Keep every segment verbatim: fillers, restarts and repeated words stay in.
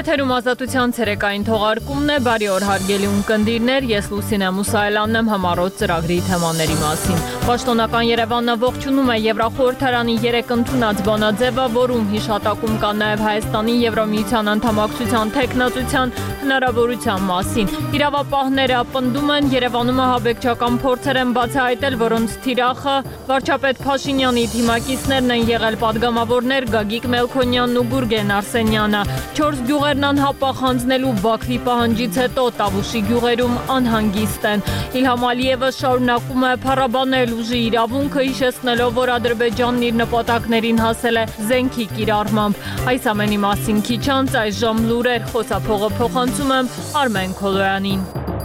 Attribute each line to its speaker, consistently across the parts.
Speaker 1: Եթերում ազատության ցերեկային թողարկումն է, բարի օր հարգելի ունկնդիրներ, ես Լուսինե Մուսայելյանն եմ համառոտ ծրագրի թեմաների մասին։ Պաշտոնական Երևանը ողջունում է Եվրախորհրդարանի երեք ընդունած բանաձևը, որում հիշատակում կա նաև Հայաստանի Եվրամիության անդամակցության թեկնածության հնարավորության մասին։ Իրավապահները պնդում են, Երևանում ահաբեկչական փորձեր են բացահայտել, որոնց թիրախը վարչապետ Փաշինյանի թիմակիցներն են եղել պատգամավորներ Գագիկ Մելքոնյանն ու Գուրգեն Արսենյանը։ Չորս գյուղերն անհապաղ հանձնելու Բաքվի պահանջից հետո Տավուշի գյուղերում անհանգիստ են։ Իլհամ Ալիևը շարունակում է փառաբանել ուժի իրավունքը, հիշեցնելով, որ Ադրբեջանն իր նպատակներին հասել է զենքի կիրառմամբ։ Այս ամենի մասին քիչ անց այժմ լուրեր, խոսափողը փոխանցում եմ Արմեն Քոլոյանին։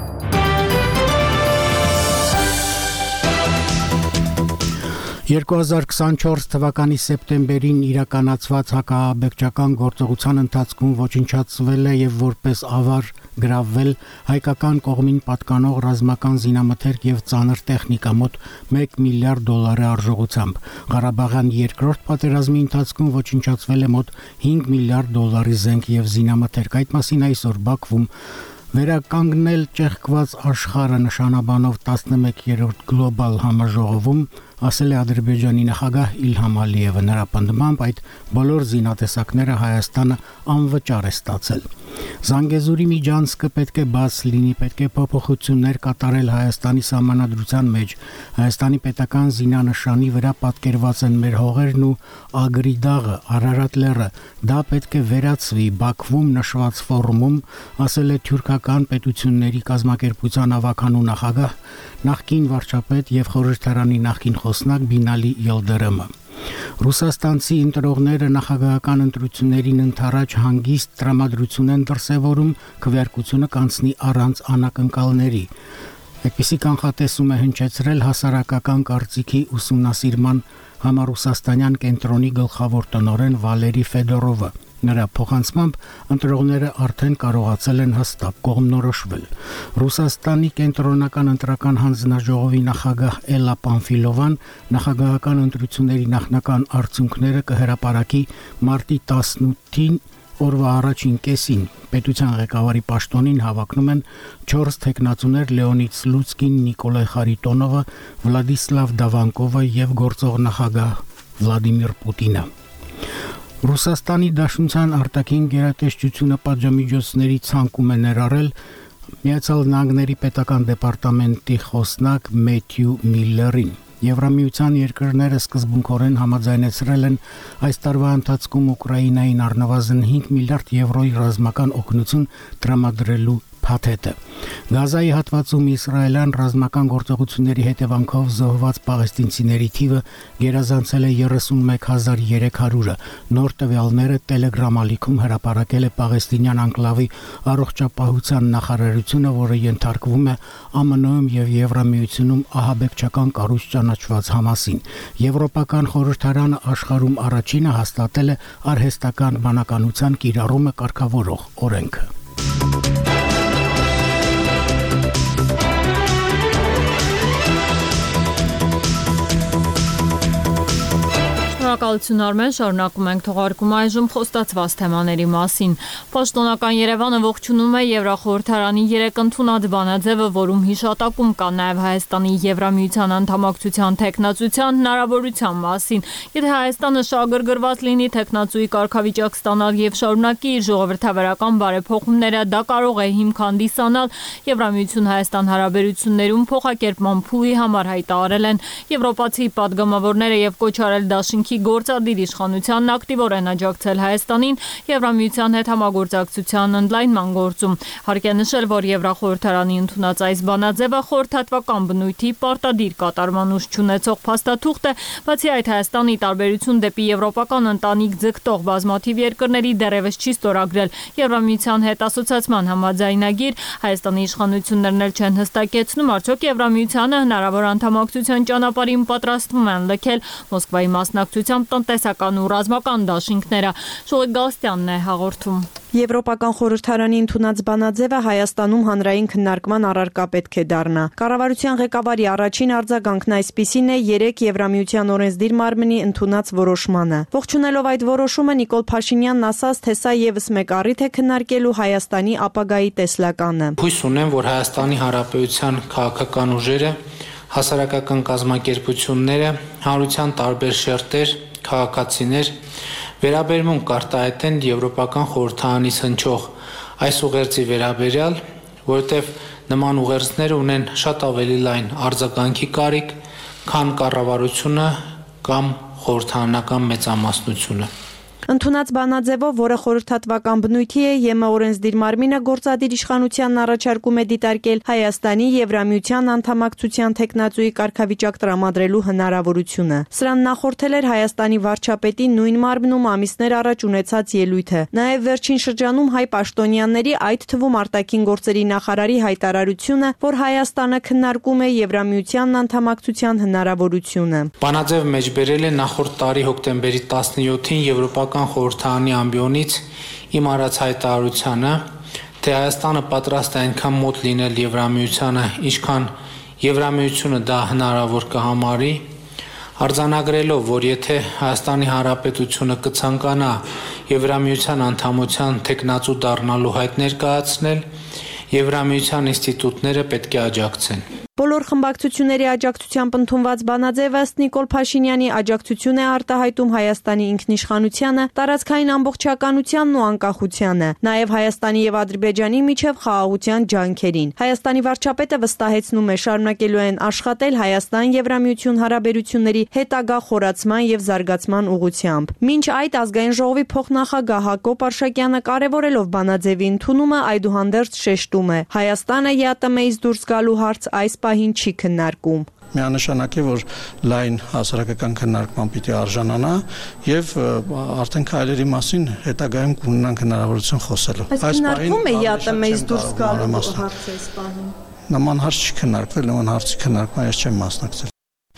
Speaker 2: երկու հազար քսանչորս թվականի սեպտեմբերին իրականացված հակահաբեկչական գործողության ընթացքում ոչնչացվել է եւ որպես ավար գրավվել հայկական կողմին պատկանող ռազմական զինամթերք եւ ծանր տեխնիկա մոտ մեկ միլիարդ դոլարի արժողությամբ։ Ղարաբաղյան երկրորդ պատերազմի ընթացքում ոչնչացվել է մոտ հինգ միլիարդ դոլարի զենք եւ զինամթերք։ Այդ մասին այսօր Բաքվում վերականգնել ճեղքված աշխարհը նշանաբանով տասնմեկերորդ գլոբալ համաժողովում ասել է Ադրբեջանի նախագահ Իլհամ Ալիևը։ Նրա պնդմամբ այդ բոլոր զինատեսակները Հայաստանը անվճար է ստացել։ Զանգեզուրի միջանցքը պետք է բաց լինի, պետք է փոփոխություններ կատարել Հայաստանի սահմանադրության մեջ։ Հայաստանի պետական զինանշանի վրա պատկերված են մեր հողերն ու Ագրի դաղը, Արարատ լեռը։ Դա պետք է վերացվի։ Բաքվում նշված ֆորումում ասել է թյուրքական պետությունների կազմակերպության ավականու նախագահ, նախկին վարչապետ եւ խորհրդարանի նախկին խոսնակ Բինալի Յիլդիրիմը։ Ռուսաստանցի ընտրողները նախագահական ընտրություններին ընդառաջ հանգիստ տրամադրություն են դրսևորում, քվեարկությունը կանցնի առանց անակնկալների։ Այդպիսի կանխատեսում է հնչեցրել հասարակական կարծիքի ուսումնասիրման համառուսաստանյան կենտրոնի գլխավոր տնօրեն Վալերի Ֆեդորովը։ Նրա փոխանցմամբ ընտրողները արդեն կարողացել են հստակ կողմնորոշվել։ Ռուսաստանի կենտրոնական ընտրական հանձնաժողովի նախագահ Էլա Պանֆիլովան նախագահական ընտրությունների նախնական արդյունքները կհրապարակի մարտի տասնութին օրվա առաջին կեսին։ Պետության ղեկավարի պաշտոնին հավակնում են չորս թեկնածուներ՝ Լեոնիդ Սլուցկին, Նիկոլայ Խարիտոնովը, Վլադիսլավ Դավանկովը եւ գործող նախագահ Վլադիմիր Պուտինը։ Ռուսաստանի Դաշնության արտաքին գերատեսչությունը պատժամիջոցների ցանկում է ներառել Միացյալ Նահանգների պետական դեպարտամենտի խոսնակ Մեթյու Միլլերին։ Եվրամիության երկրները սկզբունքորեն համաձայնեցրել են այս տարվա ընթացքում Ուկրաինային առնվազն հինգ միլիարդ եվրոյի ռազմական օգնություն տրամադրելու փաթեթը։ Գազայի հատվածում իսրայելյան ռազմական գործողությունների հետևանքով զոհված պաղեստինցիների թիվը գերազանցել է երեսունմեկ հազար երեք հարյուրը։ Նոր տվյալները Telegram ալիքում հրապարակել է պաղեստինյան անկլավի առողջապահության նախարարությունը, որը ենթարկվում է Ամն Օ-ում եւ Եվրամիությունում ահաբեկչական կառույց ճանաչված Համասին։ Եվրոպական խորհրդարանը աշխարհում առաջինը հաստատել է արհեստական բանականության կիրառումը կարգավորող օրենքը։
Speaker 1: Շնորհակալություն Արմեն, շարունակում ենք թողարկումը այժմ խոստացված թեմաների մասին։ Պաշտոնական Երևանը ողջունում է Եվրախորհրդարանի երեք ընդունած բանաձևը, որում հիշատակում կա նաև Հայաստանի Եվրամիության անդամակցության թեկնածության հնարավորության մասին։ Եթե Հայաստանը շահագրգռված լինի թեկնածուի կարգավիճակ ստանալ եւ շարունակի իր ժողովրդավարական բարեփոխումները, դա կարող է հիմք հանդիսանալ Եվրամիություն-Հայաստան հարաբերություններում փոխակերպման փուլի համար, հայտարարել են եվրոպացի պատգամավորները եւ կոչ արել դաշինքի գործադիր իշխանությանն ակտիվորեն աջակցել Հայաստանին Եվրամիության հետ համագործակցության ընդլայնման գործում։ Հարկ է նշել, որ Եվրախորհրդարանի ընդունած այս բանաձևը խորհրդատվական բնույթի պարտադիր կատարման ուժ չունեցող փաստաթուղթ է, բացի այդ Հայաստանի տարբերություն դեպի եվրոպական ընտանիք ձգտող բազմաթիվ երկրների դեռևս չի ստորագրել Եվրամիության հետ ասոցիացման համաձայնագիր։ Հայաստանի իշխանություններն էլ չեն հստակեցնում, արդյոք Եվրամիությանը հնարավոր անդամակցության ճանապարհին պատրաստվում են լքել Մոսկվայի մասնակցությամբ ուղղությամբ տնտեսական ու ռազմական դաշինքները։ Շուլիկ Գալստյանն է հաղորդում։
Speaker 3: Եվրոպական խորհրդարանի ընդունած բանաձևը Հայաստանում հանրային քննարկման առարկա պետք է դառնա։ Կառավարության ղեկավարի առաջին արձագանքն այսպիսին է երեք Եվրամիության օրենսդիր մարմնի ընդունած որոշմանը։ Ողջունելով այդ որոշումը Նիկոլ Փաշինյանն ասաց, թե սա եւս մեկ առիթ է քննարկելու Հայաստանի ապագայի տեսլականը։
Speaker 4: Հույս ունեմ, որ Հայաստանի Հանրապետության քաղաքական ուժերը, հասարակական կազմակերպությունները, հանրության տարբեր շերտեր, քաղաքացիներ վերաբերմունք կարտահայտեն Եվրոպական խորհրդարանից հնչող այս ուղերձի վերաբերյալ, որովհետև նման ուղերձները ունեն շատ ավելի լայն արձագանքի կարիք, քան կառավարությունը կամ խորհրդարանական մեծամասնությունը։
Speaker 3: Ընդունած բանաձևով, որը խորհրդատվական բնույթի է, ԵՄ օրենսդիր մարմինը գործադիր իշխանությանն առաջարկում է դիտարկել Հայաստանի Եվրամիության անդամակցության թեկնածուի կարգավիճակ տրամադրելու հնարավորությունը։ Սրան նախորդել էր Հայաստանի վարչապետի նույն մարմնում ամիսներ առաջ ունեցած ելույթը։ Նաև վերջին շրջանում հայ պաշտոնյաների, այդ թվում արտաքին գործերի նախարարի հայտարարությունը, որ Հայաստանը քննարկում է Եվրամիությանն անդամակցության հնարավորությունը։
Speaker 4: Բանաձև մեջբերել է նախորդ տարի հոկտեմբերի տասնյոթին Եվրոպական խորհրդարանի ամբիոնից իմ արած հայտարարությանը, թե Հայաստանը պատրաստ է այնքան մոտ լինել Եվրամիությանը, ինչքան Եվրամիությունը դա հնարավոր կհամարի, արձանագրելով, որ եթե Հայաստանի Հանրապետությունը կցանկանա Եվրամիության անդամության թեկնածու դառնալու հայտ ներկայացնել, Եվրամիության ինստիտուտները պետք է աջակցեն։
Speaker 3: Բոլոր խմբակցությունների աջակցությամբ ընդունված բանաձևը ըստ Նիկոլ Փաշինյանի աջակցություն է արտահայտում Հայաստանի ինքնիշխանությանը, տարածքային ամբողջականությանն ու անկախությանը, նաև Հայաստանի եւ Ադրբեջանի միջև խաղաղության ջանքերին։ Հայաստանի վարչապետը վստահեցնում է շարունակելու են աշխատել Հայաստան-Եվրամիություն հարաբերությունների հետագա խորացման եւ զարգացման ուղղությամբ։ Մինչ այդ ազգային ժողովի փոխնախագահ Հակոբ Արշակյանը կարևորելով բանաձևի ընդունումը այդուհանդերձ շեշտում է. Հայաստանը ԵԱՏՄ-ից դուրս գալու հարց այս պահին չի քննարկում։
Speaker 5: Միանշանակ է, որ լայն հասարակական քննարկման պիտի արժանանա եւ արդեն քայլերի մասին հետագայում կունենանք հնարավորություն խոսելու։
Speaker 3: Այս քննարկվում է ԵԱՏՄ-ից դուրս գալու հարցը այս պահին։
Speaker 5: Նման հարց չի քննարկվել, նման հարցի քննարկման ես չեմ մասնակցել։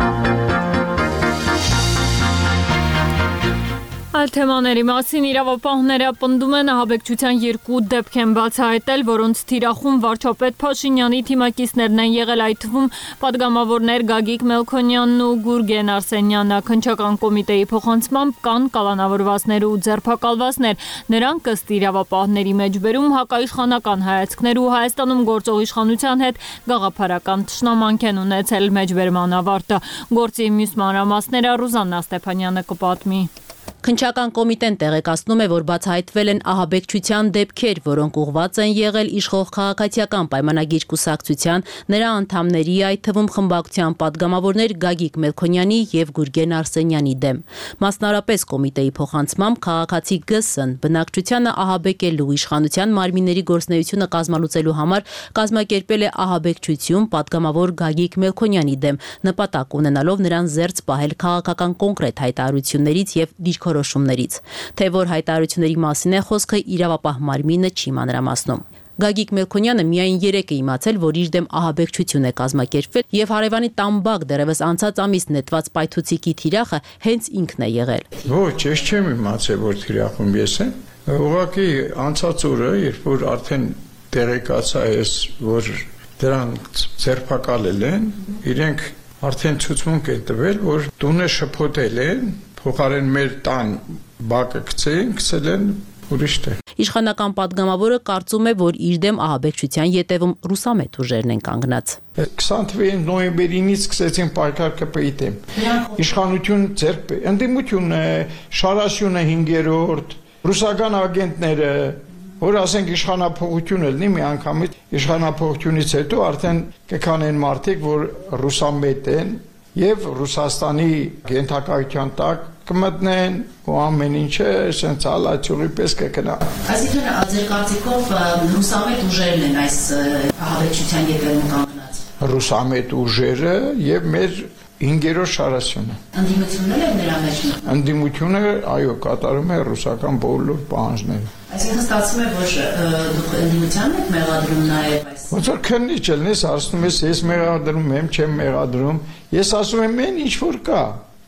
Speaker 1: Այլ թեմաների մասին իրավապահները պնդում են ահաբեկչության երկու դեպք են բացահայտել, որոնց թիրախում վարչապետ Փաշինյանի թիմակիցներն են եղել, այդ թվում պատգամավորներ Գագիկ Մելքոնյանն ու Գուրգեն Արսենյանը։ Քննչական կոմիտեի փոխանցմամբ կան կալանավորվածներ ու ձերբակալվածներ։ Նրանք ըստ իրավապահների մեջբերում հակաիշխանական հայացքներ ու Հայաստանում գործող իշխանության հետ գաղափարական թշնամանք են ունեցել։ Մեջբերման ավարտը գործի մյուս մանրամասները Ռուզաննա Ստեփանյանը կպատմի։
Speaker 6: Քննչական կոմիտեն տեղեկացնում է, որ բացահայտվել են ահաբեկչության դեպքեր, որոնք ուղղված են եղել իշխող քաղաքացիական պայմանագիր կուսակցության, նրա անդամների, այդ թվում խմբակցության պատգամավորներ Գագիկ Մելքոնյանի եւ Գուրգեն Արսենյանի դեմ։ Մասնարարպես կոմիտեի փոխանցմամբ քաղաքացի Գ.Ս.-ն բնակչությանը ահաբեկելու իշխանության մարմինների գործունեությունը կազմալուծելու համար կազմակերպել է ահաբեկչություն պատգամավոր Գագիկ Մելքոնյանի դեմ, նպատակ ունենալով նրան զերծ պահել քաղաքական կոնկրետ հայտարարություններից եւ դիրքորոշումներից, թե որ հայտարարությունների մասին է խոսքը իրավապահ մարմինը չի մանրամասնում։ Գագիկ Մելքոնյանը միայն երեկ է իմացել, որ իր դեմ ահաբեկչություն է կազմակերպվել եւ հարևանի Տամբակ դեռևս անցած ամիս նետված պայթուցիկի թիրախը հենց ինքն է եղել։
Speaker 7: Ոչ, ես չեմ իմացել, որ թիրախում ես եմ։ Ուղղակի անցած օրը, երբ որ արդեն տեղեկացա ես, որ դրանք ձերբակալել են, իրենք արդեն ցուցմունք են տվել, որ տունը շփոթել են, փոխարեն մեր տան բակը գցեն, գցել են ուրիշ տեղ։
Speaker 6: Իշխանական պատգամավորը կարծում է, որ իր դեմ ահաբեկչության ետևում ռուսամետ ուժերն են կանգնած։
Speaker 7: քսանթվեց նոյեմբերինից սկսեցին պայքար ԿՊ-ի դեմ։ Իշխանություն ձերբ ընդդիմություն է, Շարասյունը հինգերորդ, ռուսական ագենտները, որ ասենք իշխանափոխությունը լինի մի անգամից իշխանափոխությունից հետո արդեն կքանեն մարդիկ, որ ռուսամետ են եւ Ռուսաստանի գենթակայության տակ կմտնեն ու ամեն ինչը ասենց ալաչուղի պես կգնա։
Speaker 6: Այսինքն ձեր կարծիքով ռուսամետ ուժերն են այս ահաբեկչության ետևում կանգնած։
Speaker 7: Ռուսամետ ուժերը եւ մեր հինգերորդ Շարասյունը։
Speaker 6: Ընդդիմությունն էլ է նրա մեջ։
Speaker 7: Ընդդիմությունը, այո, կատարում է ռուսական բոլոր պահանջները։
Speaker 6: Այսինքն ստացվում է, որ դուք ընդդիմությանն եք մեղադրում նաեւ այս։
Speaker 7: Ոնց որ քննիչ ելնես, ասում ես ես մեղադրում եմ, չեմ մեղադրում։ Ես ասում եմ, մեն ինչ որ կա։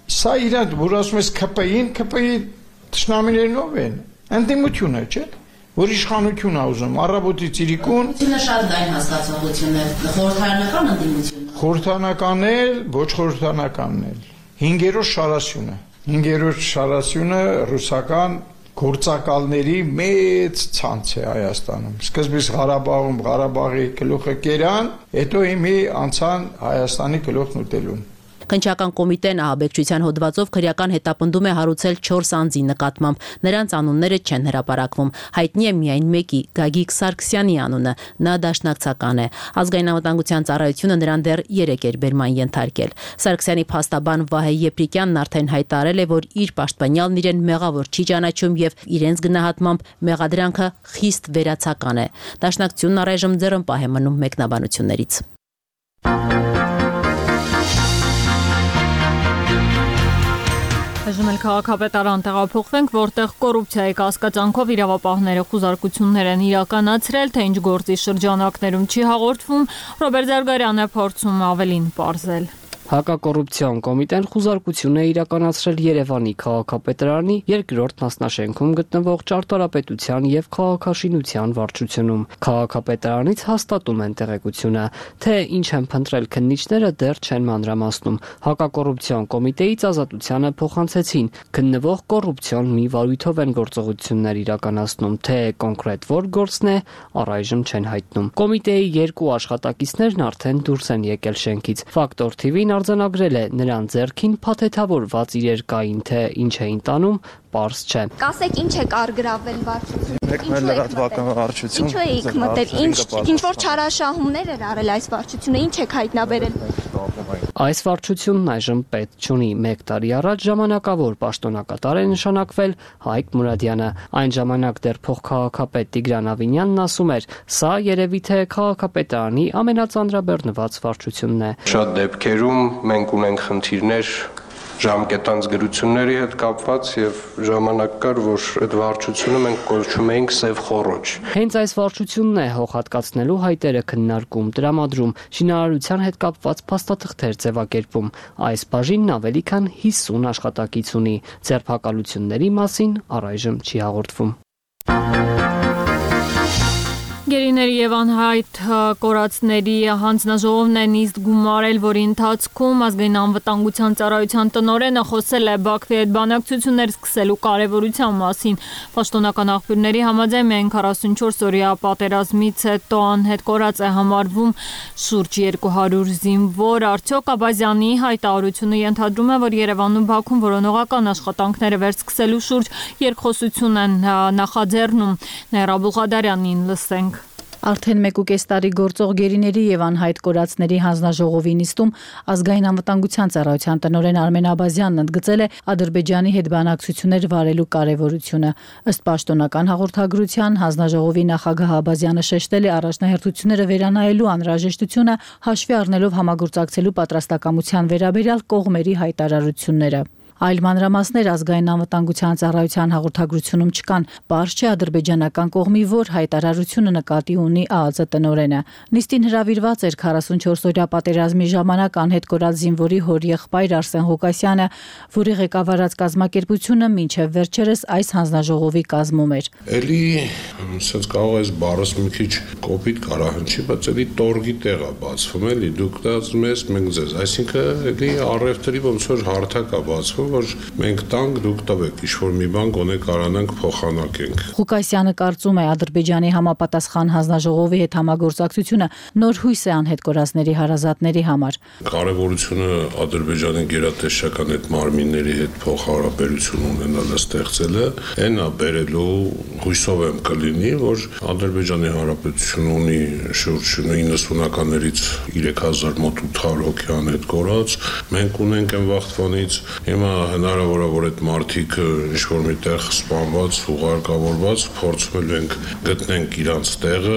Speaker 7: Սա իրար, որ ասում ես K P I-ին, K P I թշնամիներն ով են։ Ընդդիմությունը, չէ՞։ Որ իշխանություն է ուզում, առավոտի ծիրիկուն։
Speaker 6: Ընդդիմությունը շատ լայն հասկացողություն է, խորհրդարանական ընդդիմություն։
Speaker 7: Խորհրդարանական էլ, ոչ խորհրդարանական էլ։ Հինգերորդ շարասյունը, հինգերորդ շարասյունը ռուսական գործակալների մեծ ցանց է Հայաստանում։ Սկզբից Ղարաբաղում Ղարաբաղի գլուխը կերան, հետո հիմի անցան Հայաստանի գլուխն ուտելուն։
Speaker 6: Քննչական կոմիտեն ահաբեկչության հոդվածով քրեական հետապնդում է հարուցել չորս անձի նկատմամբ։ Նրանց անունները չեն հրապարակվում։ Հայտնի է միայն մեկի՝ Գագիկ Սարգսյանի անունը։ Նա դաշնակցական է։ Ազգային անվտանգության ծառայությունը նրան դեռ երեք էր բերման ենթարկել։ Սարգսյանի փաստաբան Վահե Եփրիկյանն արդեն հայտարարել է, որ իր պաշտպանյալն իրեն մեղավոր չի ճանաչում եւ իրենց գնահատմամբ մեղադրանքը խիստ վերացական է։ Դաշնակցությունն առայժմ ձեռնպահ է մնում մեկնաբանություններից։
Speaker 1: Այժմ էլ քաղաքապետարան տեղափոխվենք, որտեղ կոռուպցիայի կասկածանքով իրավապահները խուզարկություններ են իրականացրել, թե ինչ գործի շրջանակներում չի հաղորդվում, Ռոբերտ Զարգարյանը փորձում ավելին պարզել։
Speaker 8: Հակակոռուպցիոն կոմիտեն խուզարկություն է իրականացրել Երևանի քաղաքապետարանի երկրորդ մասնաշենքում գտնվող ճարտարապետության եւ քաղաքաշինության վարչությունում։ Քաղաքապետարանից հաստատում են տեղեկությունը, թե ինչ են փնտրել քննիչները դեռ չեն մանրամասնում։ Հակակոռուպցիոն կոմիտեից ազատությանը փոխանցեցին քննվող կոռուպցիոն մի վարույթով են գործողություններ իրականացնում, թե կոնկրետ որ գործն է, առայժմ չեն հայտնում։ Կոմիտեի երկու աշխատակիցներն արդեն դուրս են եկել շենքից։ Ֆակտոր T V-ն արձանագրել է նրան ձեռքին փաթեթավորված իրեր կային, թե ինչ էին տանում, պարզ չէ։
Speaker 9: Կասեք ինչ է կարգրավել վարչությունը։
Speaker 10: Մեկ մեր լրատվական վարչություն։
Speaker 9: Ինչու եք մտել, ինչ ինչ որ չարաշահումներ էր արել այս վարչությունը, ինչ եք հայտնաբերել։
Speaker 8: Այս վարչությունն այժմ պետ չունի։ Մեկ տարի առաջ ժամանակավոր պաշտոնակատար է նշանակվել Հայկ Մուրադյանը։ Այն ժամանակ դեռ փոխքաղաքապետ Տիգրան Ավինյանն ասում էր, սա երևի թե քաղաքապետարանի ամենածանրաբեռնված վարչությունն է։
Speaker 11: Շատ դեպքերում մենք ունենք խնդիրներ ժամկետանց գրությունների հետ կապված եւ ժամանակ կար, որ այդ վարչությունը մենք կոչում էինք սև խոռոչ։
Speaker 8: Հենց այս վարչությունն է հողհատկացնելու հայտերը քննարկում, տրամադրում, շինարարության հետ կապված փաստաթղթեր ձևակերպում։ Այս բաժինն ավելի քան հիսուն աշխատակից ունի։ Ձերբակալությունների մասին առայժմ չի հաղորդվում։
Speaker 1: Գերիների եւ անհայտ կորածների հանձնաժողովն է նիստ գումարել, որի ընթացքում ազգային անվտանգության ծառայության տնօրենը խոսել է Բաքվի հետ բանակցություններ սկսելու կարևորության մասին։ Պաշտոնական աղբյուրների համաձայն միայն քառասունչորս օրյա պատերազմից հետո անհետ կորած է համարվում շուրջ երկու հարյուր զինվոր։ Արդյոք Աբազյանի հայտարարությունը ենթադրում է, որ Երևանն ու Բաքուն որոնողական աշխատանքները վերսկսելու շուրջ երկխոսություն են նախաձեռնում։ Ներա Բուղադարյանին լսենք։
Speaker 12: Արդեն մեկուկես տարի գործող գերիների եւ անհայտ կորածների հանձնաժողովի նիստում ազգային անվտանգության ծառայության տնօրեն Արմեն Աբազյանն ընդգծել է Ադրբեջանի հետ բանակցություններ վարելու կարևորությունը։ Ըստ պաշտոնական հաղորդագրության հանձնաժողովի նախագահ Աբազյանը շեշտել է առաջնահերթությունները վերանայելու անհրաժեշտությունը, հաշվի առնելով համագործակցելու պատրաստակամության վերաբերյալ կողմերի հայտարարությունները։ Այլ մանրամասներ ազգային անվտանգության ծառայության հաղորդագրությունում չկան։ Պարզ չէ ադրբեջանական կողմի որ հայտարարությունը նկատի ունի ԱԱԾ տնօրենը։ Նիստին հրավիրված էր քառասունչորս օրյա պատերազմի ժամանակ անհետ կորած զինվորի հոր եղբայր Արսեն Ղուկասյանը, որի ղեկավարած կազմակերպությունը մինչև վերջերս այս հանձնաժողովի կազմում էր։
Speaker 13: Էլի sense կարող է բառս մի քիչ կոպիտ կարահնչի, բայց էլի տորգի տեղ է բացվում, էլի դուք դա ասում ես մենք ձեզ, այսինքն էլի առևտրի ոնց որ հարթակ է բացվում, որ մենք տանք դուք տվեք, ինչ-որ մի բան գոնե կարանանք փոխանակենք։
Speaker 12: Ղուկասյանը կարծում է Ադրբեջանի համապատասխան հանձնաժողովի հետ համագործակցությունը նոր հույս է անհետ կորածների հարազատների համար։
Speaker 13: Կարևորությունը Ադրբեջանի գերատեսչական այդ մարմինների հետ փոխհարաբերություն ունենալը ստեղծելը, այն է բերելու հույսով եմ կլինի, որ Ադրբեջանի Հանրապետությունը ունի շուրջ իննսունականներից երեք հազար մոտ ութ հարյուր հոգի անհետ կորած, մենք ունենք այն վաղտվանից, հիմա հնարավոր է որ այդ մարդիկը ինչ-որ միտեղ սպանված, ուղարկավորված, փորձում ենք գտնենք իրանց տեղը,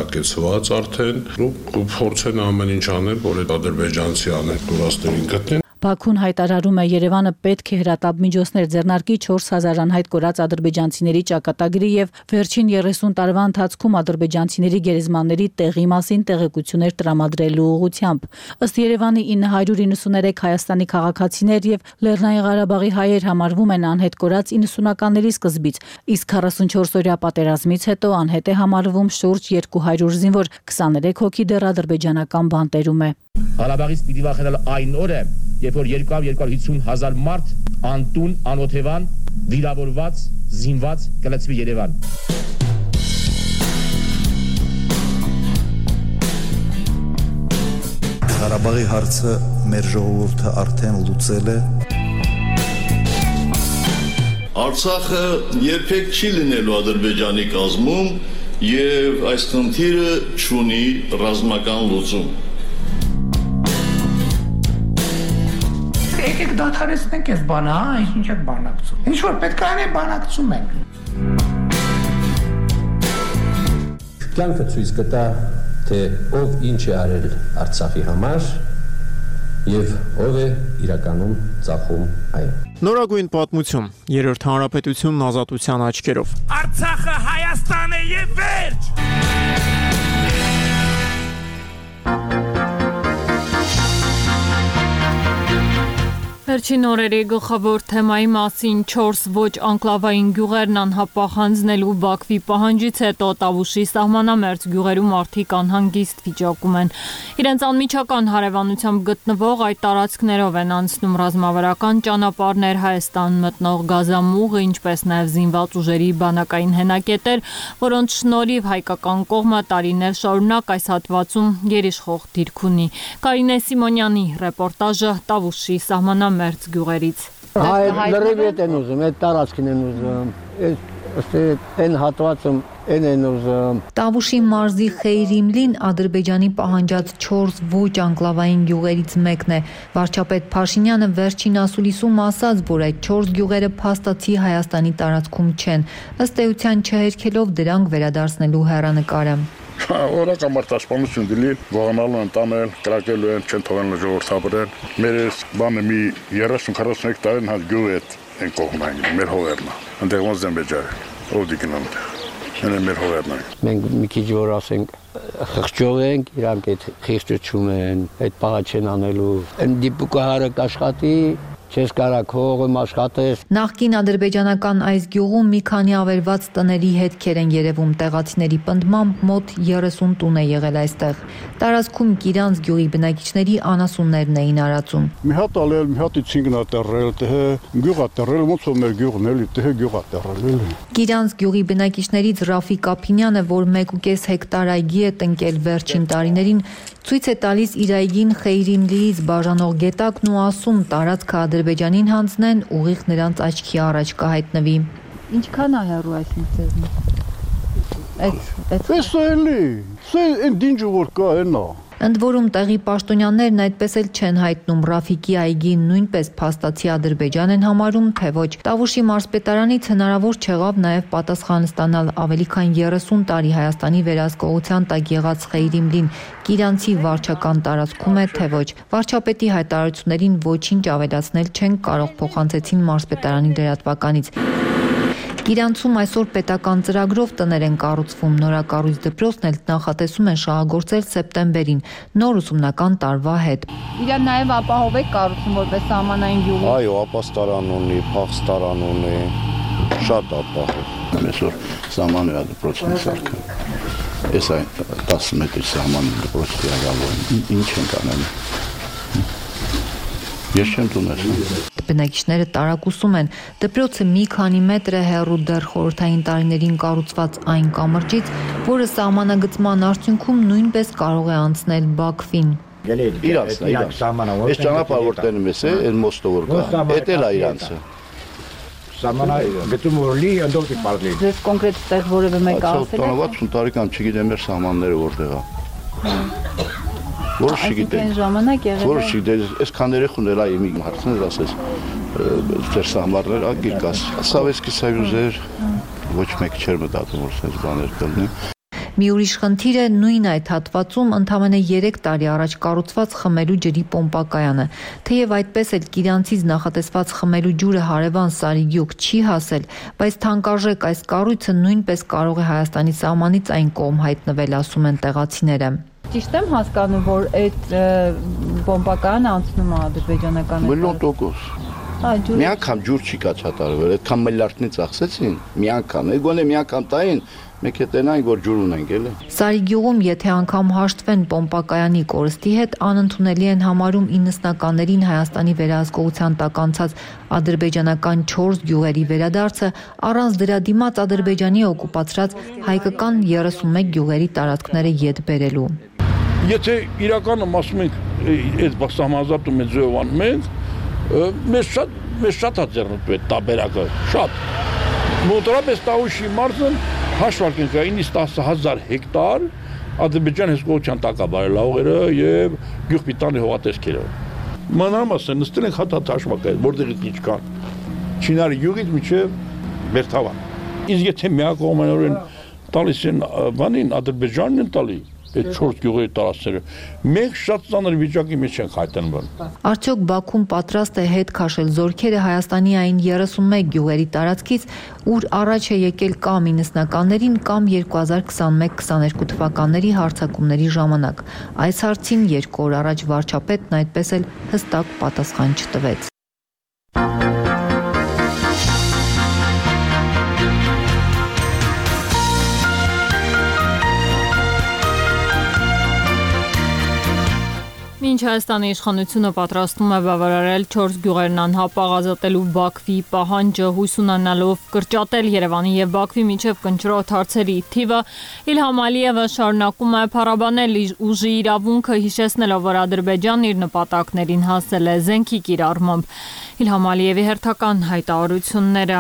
Speaker 13: հստակեցված արդեն, ու փորձեն ամեն ինչ անել, որ այդ ադրբեջանցի անհետ կորածներին գտնեն։
Speaker 12: Բաքուն հայտարարում է Երևանը պետք է հրատապ միջոցներ ձեռնարկի չորս հազար անհայտ կորած ադրբեջանցիների ճակատագրի եւ վերջին երեսուն տարվա ընթացքում ադրբեջանցիների գերեզմանների տեղի մասին տեղեկություններ տրամադրելու ուղղությամբ։ Ըստ Երևանի ինը հարյուր իննսուներեք Հայաստանի քաղաքացիներ եւ Լեռնային Ղարաբաղի հայեր համարվում են անհետ կորած իննսունականների սկզբից, իսկ քառասունչորս օրյա պատերազմից հետո անհետ է համարվում շուրջ երկու հարյուր զինվոր, քսաներեք հոգի դեռ ադրբեջանական բանտերում է։
Speaker 14: Ղարաբաղից պիտի վախենալ այն օրը, երբ որ երկու հարյուր հիսուն հազար մարդ անտուն, անօթևան, վիրավորված, զինված կլցվի Երևան։
Speaker 10: Ղարաբաղի հարցը մեր ժողովուրդը արդեն լուծել է։
Speaker 15: Արցախը երբեք չի լինելու Ադրբեջանի կազմում եւ այս խնդիրը չունի ռազմական լուծում։
Speaker 16: Եկեք դադարեցնենք այս բանը, հա, ինչ եք բանակցում։ Ինչ որ պետք է անենք, բանակցում ենք։
Speaker 17: Կյանքը ցույց կտա, թե ով ինչ է արել Արցախի համար եւ ով է իրականում ծախում այն։
Speaker 18: Նորագույն պատմություն, երրորդ հանրապետությունն ազատության աչքերով։
Speaker 16: Արցախը Հայաստան է եւ վերջ։
Speaker 1: Վերջին օրերի գլխավոր թեմայի մասին չորս ոչ անկլավային գյուղերն անհապաղ հանձնելու Բաքվի պահանջից հետո Տավուշի սահմանամերձ գյուղերում մարդիկ անհանգիստ վիճակում են։ Իրենց անմիջական հարևանությամբ գտնվող այդ տարածքներով են անցնում ռազմավարական ճանապարհներ, Հայաստան մտնող գազամուղը, ինչպես նաև զինված ուժերի բանակային հենակետեր, որոնց շնորհիվ հայկական կողմը տարիներ շարունակ այս հատվածում գերիշխող դիրք ունի։ Կարինե Սիմոնյանի ռեպորտաժը Տավուշի սահմանամերձ մերձ գյուղերից։
Speaker 19: Այդ լրիվ են ուզում, այդ տարածքին են ուզում, այն հատվածում են են ուզում։
Speaker 20: Տավուշի մարզի Խեյրիմլին Ադրբեջանի պահանջած չորս ոչ անկլավային գյուղերից մեկն է։ Վարչապետ Փաշինյանը վերջին ասուլիսում ասաց, որ այդ չորս գյուղերը փաստացի Հայաստանի տարածքում չեն, ըստ էության չհերքելով դրանք վերադարձնելու հեռանկարը։
Speaker 21: Օրակ ամարտասպանություն դիլի, վաղանալու են տանել, կրակելու են, չեն թողել ժողովրդաբրեն։ Մեր այս բանը մի երեսուն քառասունյոթ տարին հատ գյուղ էդ են կողմ այն, մեր հողերն է։ Այնտեղ ոնց են բեջարել, ով դիգնան այնտեղ։ Այն մեր հողերն են։
Speaker 19: Մենք մի քիչ որ ասենք խղճող ենք, իրանք այդ խիղճը չունեն, այդ պահը չեն անելու։ Այն դիպուկահարը կաշխատի, չես կարող հողում աշխատես։
Speaker 20: Նախկին ադրբեջանական այս գյուղում մի քանի ավերված տների հետքեր են երևում, տեղացիների պնդմամբ մոտ երեսուն տուն է եղել այստեղ։ Տարածքում Կիրանց գյուղի բնակիչների անասուններն էին արածում։
Speaker 21: Մի հատ ալել, մի հատ ցինգն ա տերել, թե գյուղ ա տերել, ոնց որ մեր գյուղն էլի, թե գյուղ ա տերել։
Speaker 20: Կիրանց գյուղի բնակիչներից Ռաֆիկ Ափինյանը, որ մեկ ու կես հեկտար այգի է տնկել վերջին տարիներին, ցույց է տալիս իր այգին Խեյրիմլիից բաժանող գետակն ու ասում տարածքը Ադրբեջանին հանձնեն, ուղիղ նրանց աչքի առաջ կհայտնվի։
Speaker 12: Ինչքան է հեռու այսինքն ձեզ։
Speaker 21: Էս էլի, սա այն դինջը որ կա այնա։
Speaker 20: Ընդ որում տեղի պաշտոնյաներն այդպես էլ չեն հայտնում Ռաֆիկի այգին նույնպես փաստացի Ադրբեջան են համարում, թե ոչ։ Տավուշի մարզպետարանից հնարավոր չեղավ նաև պատասխան ստանալ ավելի քան երեսուն տարի Հայաստանի վերահսկողության տակ եղած Խեյրիմլին Կիրանցի վարչական տարածքում է, թե ոչ։ Վարչապետի հայտարարություններին ոչինչ ավելացնել չեն կարող, փոխանցեցին մարզպետարանի լրատվականից։ Կիրանցում այսօր պետական ծրագրով տներ են կառուցվում, նորակառույց դպրոցն էլ նախատեսում են շահագործել սեպտեմբերին, նոր ուսումնական տարվա հետ։
Speaker 12: Իրան նաև ապահով է կառուցում որպես սահմանային գյուղ։
Speaker 21: Այո, ապաստարան ունի, փախստարան ունի, շատ ապահով։ Այսօր սահմանային դպրոցն է սարքում։ Այս այն տասը մետր սահմանային դպրոցի ягալու ինչ են կանել։ Ես չեմ տունես։
Speaker 20: Բնակիչները տարակուսում են, դպրոցը մի քանի մետր է հեռու դեռ խորհրդային տարիներին կառուցված այն կամրջից, որը սահմանագծման արդյունքում նույնպես կարող է անցնել Բաքվին։
Speaker 21: Իրանցն է, իրանց։ Այս ճանապարհը որ տենում ես, այն մոստը որ կա, էդ էլ է իրանցը։
Speaker 16: Սահմանագծում որ լի, ընդով դի պարլի։
Speaker 12: Ձեզ կոնկրետ տեղ որևէ մեկը ասել է։
Speaker 21: վաթսուն տարեկան չգիտեմ մեր սահմանները որտեղ է։ Որը չգիտեմ։
Speaker 12: Այն ժամանակ եղել է։
Speaker 21: Որը չգիտեմ, այսքան երեխուն էլ այ մի հարցներ ասես, ձեր սահմաններ ագիր կաս։ Սովետский Союз էր, ոչ մեկ չէր մտածում որ այս բաներ կլինի։
Speaker 20: Մի ուրիշ խնդիր է նույն այդ հատվածում ընդամենը երեք տարի առաջ կառուցված խմելու ջրի պոմպակայանը։ Թեև այդպես էլ Կիրանցից նախատեսված խմելու ջուրը հարևան Սարիգյուղ չի հասել, բայց թանկարժեք այս կառույցը նույնպես կարող է Հայաստանի սահմանից այն կողմ հայտնվել, ասում են տեղացիները։
Speaker 12: Ճիշտ եմ հասկանում, որ այդ պոմպակայանը անցնում է ադրբեջանական
Speaker 2: Միլիոն տոկոս։ Մի անգամ ջուր չի կաչատարվել, այդքան միլիարդնից ախսեցին, մի անգամ, գոնե մի անգամ տային, մեկ է տենային, որ ջուր ունենք, էլի։
Speaker 20: Սարիգյուղում, եթե անգամ հաշտվեն պոմպակայանի կորստի հետ, անընդունելի են համարում իննսնականներին Հայաստանի վերահսկողության տակ անցած ադրբեջանական չորս գյուղերի վերադարձը, առանց դրա դիմաց Ադրբեջանի օկուպացրած հայկական երեսունմեկ գյուղերի տարածքները ետ բերելու։
Speaker 21: Եթե իրականում ասում ենք այդ սահմանազատում է ձևանում ենք, մեզ շատ մեզ շատ է ձեռնտու այդ տաբերակը, շատ։ Մոտորապես Տավուշի մարզն հաշվարկենք իննից տասը հազար հեկտար Ադրբեջան հսկողության տակ է բարելավողերը եւ գյուղպիտանի հողատեսքերը։ Մանրամասն նստել ենք հատած հաշվարկը, որտեղից ինչ կան։ Չինարի յուղից մինչեւ Բերթավան։ Իսկ եթե միակողմանորեն տալիս են բանին Ադրբեջանն են տալի այդ չորս գյուղերի տարածքները, մենք շատ ծանր վիճակի մեջ ենք հայտնվում։
Speaker 20: Արդյոք Բաքուն պատրաստ է հետ քաշել զորքերը Հայաստանի այն երեսունմեկ գյուղերի տարածքից, ուր առաջ է եկել կամ իննսնականներին, կամ երկու հազար քսաներեք քսաներկու թվականների հարձակումների ժամանակ։ Այս հարցին երկու օր առաջ վարչապետն այդպես էլ հստակ պատասխան չտվեց։
Speaker 1: Մինչ Հայաստանի իշխանությունը պատրաստում է բավարարել չորս գյուղերն անհապաղ ազատելու Բաքվի պահանջը, հույս ունենալով կրճատել Երևանի եւ Բաքվի միջև կնճռոտ հարցերի թիվը, Իլհամ Ալիևը շարունակում է փառաբանել ուժի իրավունքը, հիշեցնելով, որ Ադրբեջանն իր նպատակներին հասել է զենքի կիրառմամբ։ Իլհամ Ալիևի հերթական հայտարարությունները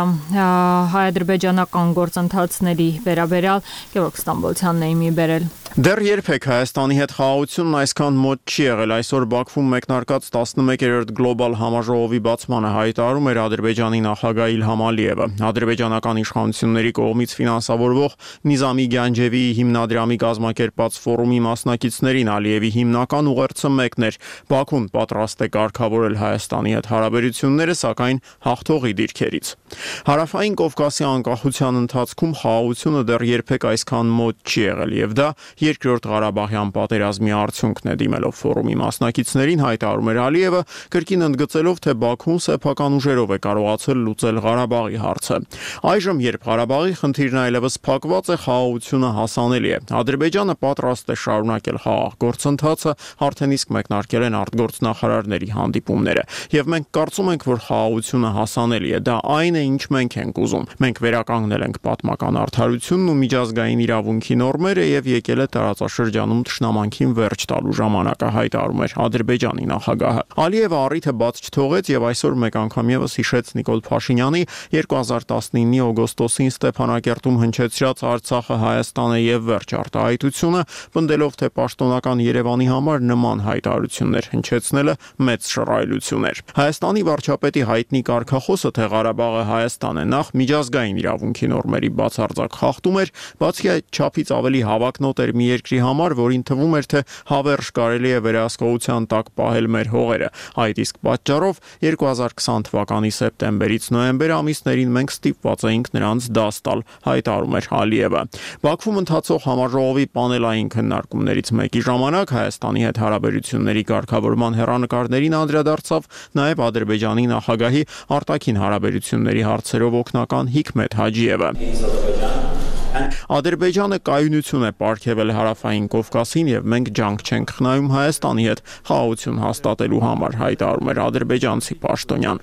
Speaker 1: հայ-ադրբեջանական գործընթացների վերաբերյալ Գևորգ Ստամբոլցյանն է իմի բերել։
Speaker 18: Դեռ երբեք Հայաստանի հետ խաղաղությունն այսքան մոտ չի եղել։ Այսօր Բաքվում մեկնարկած տասնմեկերորդ գլոբալ համաժողովի բացմանը հայտարարում էր Ադրբեջանի նախագահ Իլհամ Ալիևը։ Ադրբեջանական իշխանությունների կողմից ֆինանսավորվող Նիզամի Գանջևիի հիմնադրամի կազմակերպած ֆորումի մասնակիցներին Ալիևի հիմնական ուղերձը մեկն էր. Բաքուն պատրաստ է կարգավորել Հայաստանի հետ հարաբերությունները, սակայն հաղթողի դիրքերից։ Հարավային Կովկասի անկախության ընթացքում խաղաղությունը դեռ երբեք այսքան մոտ չի եղել, եւ դա Երկրորդ Ղարաբաղյան պատերազմի արդյունքն է, դիմելով ֆորումի մասնակիցներին հայտարարում էր Ալիևը, կրկին ընդգծելով, թե Բաքուն սեփական ուժերով է կարողացել լուծել Ղարաբաղի հարցը։ Այժմ, երբ Ղարաբաղի խնդիրն այլևս փակված է, խաղաղությունը հասանելի է։ Ադրբեջանը պատրաստ է շարունակել խաղաղ գործընթացը, արդեն իսկ մեկնարկել են արտգործնախարարների հանդիպումները, եւ մենք կարծում ենք, որ խաղաղությունը հասանելի է։ Դա այն է, ինչ մենք ենք ուզում։ Մենք վերականգնել ենք պատմական արդարությունն ու միջազգային իրավունքի նորմերը եւ եկել է տարածաշրջանում թշնամանքին վերջ տալու ժամանակը, հայտարարում էր Ադրբեջանի նախագահը։ Ալիևը առիթը բաց չթողեց եւ այսօր մեկ անգամ եւս հիշեց Նիկոլ Փաշինյանի երկու հազար տասնինի օգոստոսին Ստեփանակերտում հնչեցրած Արցախը Հայաստան է եւ վերջ արտահայտությունը, պնդելով, թե պաշտոնական Երևանի համար նման հայտարարություններ հնչեցնելը մեծ շռայլություն էր։ Հայաստանի վարչապետի հայտնի կարգախոսը, թե Ղարաբաղը Հայաստան է, նախ միջազգային իրավունքի նորմերի բացարձակ խախտում էր, բացի այդ չափից ավելի հավակնոտ էր մի երկրի համար, որին թվում էր, թե հավերժ կարելի է վերահսկողության տակ պահել մեր հողերը։ Այդ իսկ պատճառով երկու հազար քսան թվականի սեպտեմբերից նոյեմբեր ամիսներին մենք ստիպված էինք նրանց դաս տալ, հայտարարում էր Ալիևը։ Բաքվում ընթացող համաժողովի պանելային քննարկումներից մեկի ժամանակ Հայաստանի հետ հարաբերությունների կարգավորման հեռանկարներին անդրադարձավ նաև Ադրբեջանի նախագահի արտաքին հարաբերությունների հարցերով օգնական Հիկմետ Հաջիևը։ Ադրբեջանը կայունություն է պարգևել Հարավային Կովկասին եւ մենք ջանք չենք խնայում Հայաստանի հետ խաղաղություն հաստատելու համար, հայտարարում էր ադրբեջանցի պաշտոնյան։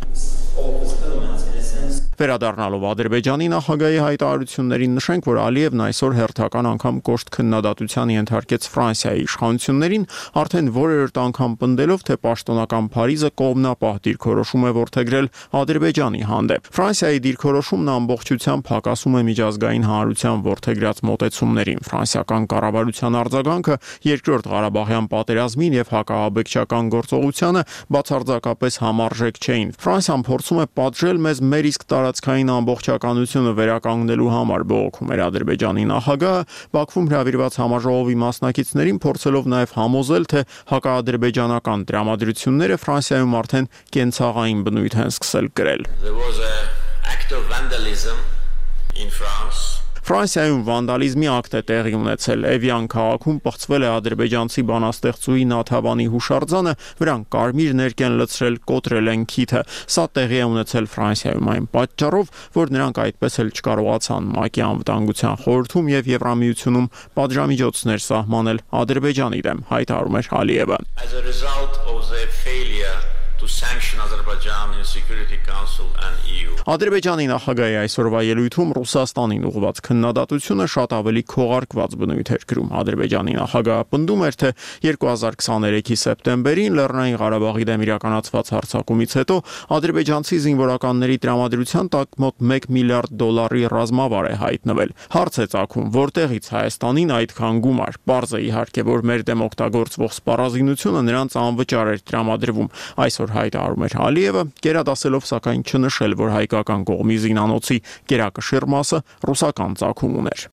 Speaker 18: Վերադառնալով Ադրբեջանի նախագահի հայտարարություններին նշենք, որ Ալիևն այսօր հերթական անգամ կոշտ քննադատության ենթարկեց Ֆրանսիայի իշխանություններին, արդեն որերորդ անգամ պնդելով, թե պաշտոնական Փարիզը կողմնապահ դիրքորոշում է որդեգրել Ադրբեջանի հանդեպ։ Ֆրանսիայի դիրքորոշումն ամբողջությամբ հակասում է միջազգային հանրության որդեգրած մոտեցումներին։ Ֆրանսիական կառավարության արձագանքը երկրորդ Ղարաբաղյան պատերազմին եւ հակաաբեկչական գործողությանը բացարձակապես համարժեք չէին։ Ֆրանսիան փորձում է պատժել մեզ մեր իսկ տարածքային ամբողջականությունը վերականգնելու համար բողոքում էր Ադրբեջանի նախագահը, Բաքվում հրավիրված համաժողովի մասնակիցներին փորձելով նաև համոզել, թե հակաադրբեջանական տրամադրությունները Ֆրանսիայում արդեն կենցաղային բնույթ են սկսել կրել։
Speaker 4: There was an act of vandalism in France.
Speaker 18: Ֆրանսիայում վանդալիզմի ակտ է տեղի ունեցել։ Էվիան քաղաքում պղծվել է ադրբեջանցի բանաստեղծուհի Նաթավանի հուշարձանը, վրան կարմիր ներկ են լցրել, կոտրել են քիթը։ Սա տեղի է ունեցել Ֆրանսիայում այն պատճառով, որ նրանք այդպես էլ չկարողացան ՄԱԿ-ի անվտանգության խորհրդում եւ Եվրամիությունում պատժամիջոցներ սահմանել Ադրբեջանի դեմ, հայտարարում էր Ալիևը։
Speaker 4: As a result of the failure to sanction Azerbaijan in Security Council and E U.
Speaker 18: Ադրբեջանի նախագահի այսօրվա ելույթում Ռուսաստանին ուղղված քննադատությունը շատ ավելի քողարկված բնույթ էր կրում։ Ադրբեջանի նախագահը պնդում էր, թե երկու հազար քսաներեքի սեպտեմբերին Լեռնային Ղարաբաղի դեմ իրականացված հարձակումից հետո ադրբեջանցի զինվորականների տրամադրության տակ մոտ մեկ միլիարդ դոլարի ռազմավար է հայտնվել։ Հարց է ծագում, որտեղից Հայաստանին այդքան գումար։ Պարզ է իհարկե, որ մեր դեմ օգտագործվող սպառազինությունը նրանց անվճար էր տրամադրվում։ Այսօր հայտարարում էր Ալիևը, գերադասելով սակայն չնշել, որ հայկական կողմի զինանոցի գերակշիռ մասը ռուսական ծագում ուներ։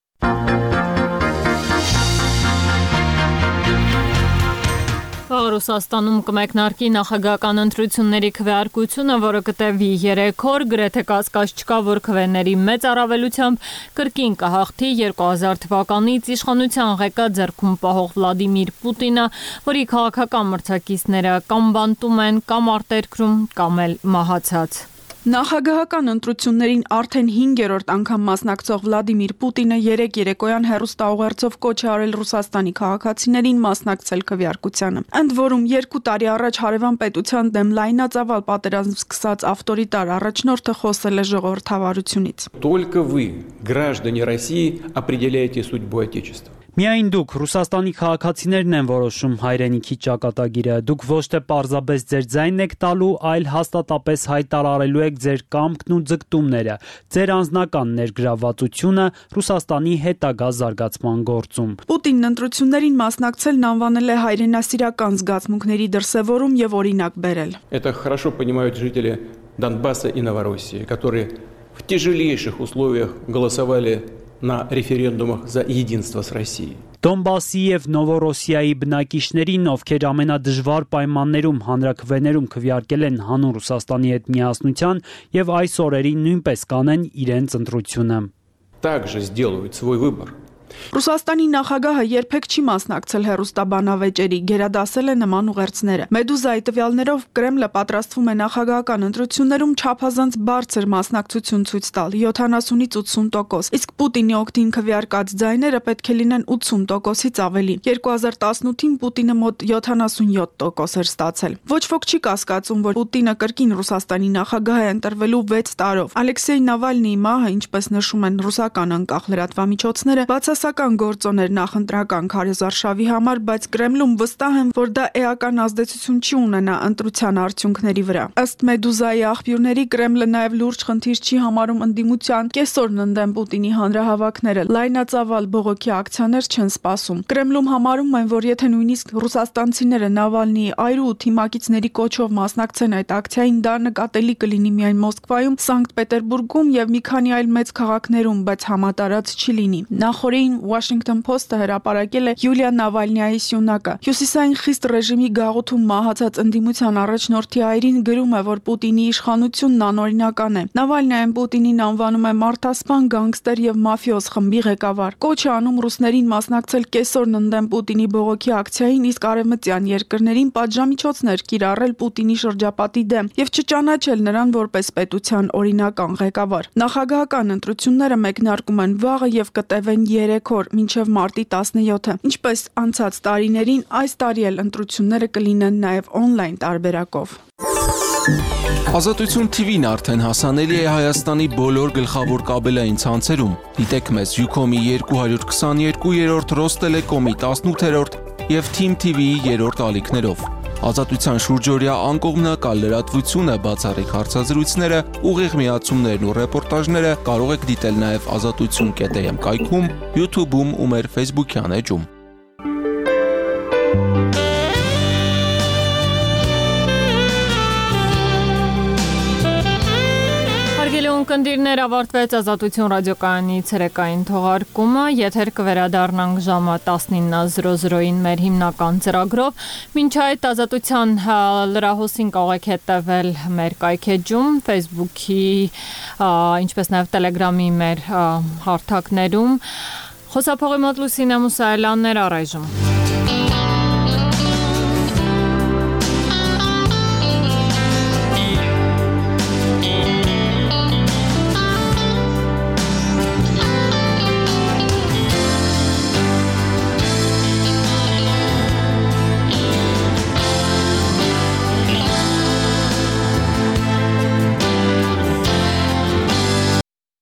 Speaker 1: Ռուսաստանում կմեկնարկի նախագահական ընտրությունների քվեարկությունը, որը կտևի երեք օր, գրեթե կասկած չկա, որ քվեների մեծ առավելությամբ կրկին կհաղթի երկու հազար թվականից իշխանության ղեկը ձեռքում պահող Վլադիմիր Պուտինը, որի քաղաքական մրցակիցները կամ բանտում են, կամ արտերկրում, կամ էլ մահացած։
Speaker 22: Նախագահական ընտրություններին արդեն հինգերորդ անգամ մասնակցող Վլադիմիր Պուտինը երեկ երեկոյան հեռուստաուղերձով կոչ է արել Ռուսաստանի քաղաքացիներին մասնակցել քվեարկությանը։ Ընդ որում երկու տարի առաջ հարևան պետության դեմ լայնածավալ պատերազմ սկսած ավտորիտար առաջնորդը խոսել է ժողովրդավարությունից։
Speaker 23: Только вы, граждане России, определяете судьбу Отечества.
Speaker 24: Միայն դուք Ռուսաստանի քաղաքացիներն են որոշում հայրենիքի ճակատագիրը։ Դուք ոչ թե պարզապես ձեր ձայնն եք տալու, այլ հաստատապես հայտարարելու եք ձեր կամքն ու ձգտումները, ձեր անձնական ներգրավվածությունը Ռուսաստանի հետագա զարգացման գործում։
Speaker 22: Պուտինն ընտրություններին մասնակցելն անվանել է հայրենասիրական զգացմունքների դրսևորում եւ օրինակ բերել։
Speaker 23: Это хорошо понимают жители Донбасса и Новороссии, которые в тяжелейших условиях голосовали на референдумах за единство с Россией.
Speaker 24: Դոնբասի եւ Նովորոսիայի բնակիչներին, ովքեր ամենադժվար պայմաններում հանրաքվեներում քվեարկել են հանուն Ռուսաստանի հետ միասնության եւ այս օրերին նույնպես կանեն իրենց ընտրությունը։
Speaker 23: Также сделают свой выбор.
Speaker 22: Ռուսաստանի նախագահը երբեք չի մասնակցել հեռուստաբանավեճերի, գերադասել է նման ուղերձները։ Մեդուզայի տվյալներով Կրեմլը պատրաստվում է նախագահական ընտրություններում չափազանց բարձր մասնակցություն ցույց տալ՝ յոթանասունից ութսուն տոկոս, իսկ Պուտինի օգտին քվեարկած ձայները պետք է լինեն ութսուն տոկոսից ավելի։ երկու հազար տասնութին Պուտինը մոտ յոթանասունյոթ տոկոս էր ստացել։ Ոչ ոք չի կասկածում, որ Պուտինը կրկին Ռուսաստանի նախագահ է ընտրվելու վեց տարով։ Ալեքսեյ Նավալնիի մահը, ինչպես նշում են ռուսական անկախ լրատվամիջոցները, բացասական գործոն էր նախընտրական քարոզարշավի համար, բայց Կրեմլում վստահ են, որ դա էական ազդեցություն չի ունենա ընտրության արդյունքների վրա։ Ըստ Մեդուզայի աղբյուրների, Կրեմլը նաև լուրջ խնդիր չի համարում ընդդիմության կեսօրն ընդդեմ Պուտինի հանրահավաքները, լայնածավալ բողոքի ակցիաներ չեն սպասում։ Կրեմլում համարում են, որ եթե նույնիսկ ռուսաստանցիները Նավալնիի այրու ու թիմակիցների կոչով մասնակցեն այդ ակցիային, դա նկատելի կլինի միայն Մոսկվայում, Սանկտ Պետերբուրգում եւ մի քանի այլ մեծ քաղաքներում, բայց համատարած չի լինի։ Նախորդին Washington Post-ը հրապարակել է Յուլիա Նավալնիայի սյունակը։ Հյուսիսային խիստ ռեժիմի գաղութում մահացած ընդդիմության առաջնորդի այրին գրում է, որ Պուտինի իշխանությունն անօրինական է։ Նավալնիան Պուտինին անվանում է մարդասպան, գանգստեր եւ մաֆիոզ խմբի ղեկավար։ Կոչ է անում ռուսներին մասնակցել կեսօրն ընդդեմ Պուտինի բողոքի ակցիային, իսկ արևմտյան երկրներին պատժամիջոցներ կիրառել Պուտինի շրջապատի դեմ եւ չճանաչել նրան որպես պետության օրինական ղեկավար։ Նախագահական ընտրությունները մեկնարկում են վաղը եւ կտևեն երեք օր, մինչև մարտի տասնյոթը։ Ինչպես անցած տարիներին, այս տարի էլ ընտրությունները կլինեն նաև օնլայն տարբերակով։
Speaker 25: Ազատություն T V-ն արդեն հասանելի է Հայաստանի բոլոր գլխավոր կաբելային ցանցերում։ Դիտեք մեզ Ucom-ի երկու հարյուր քսաներկու-րդ, Ռոստելեկոմի տասնութերորդ եւ Team T V-ի երրորդ ալիքներով։ Ազատության շուրջօրյա անկողմնակալ լրատվությունը, բացառիկ հարցազրույցները, ուղիղ միացումներն ու ռեպորտաժները կարող եք դիտել նաև ազատություն կետ am կայքում, YouTube-ում ու մեր Facebook-յան էջում։
Speaker 1: Ունկնդիրներ ավարտվեց Ազատություն ռադիոկայանի ցերեկային թողարկումը, եթեր կվերադառնանք ժամը տասնինը զրո զրոին մեր հիմնական ծրագրով։ Մինչ այդ Ազատության լրահոսին կարող եք հետևել մեր կայքեջում, Facebook-ի, ինչպես նաև Telegram-ի մեր հարթակներում։ Խոսափողի մոտ Լուսինե Մուսայելյաններ առայժմ։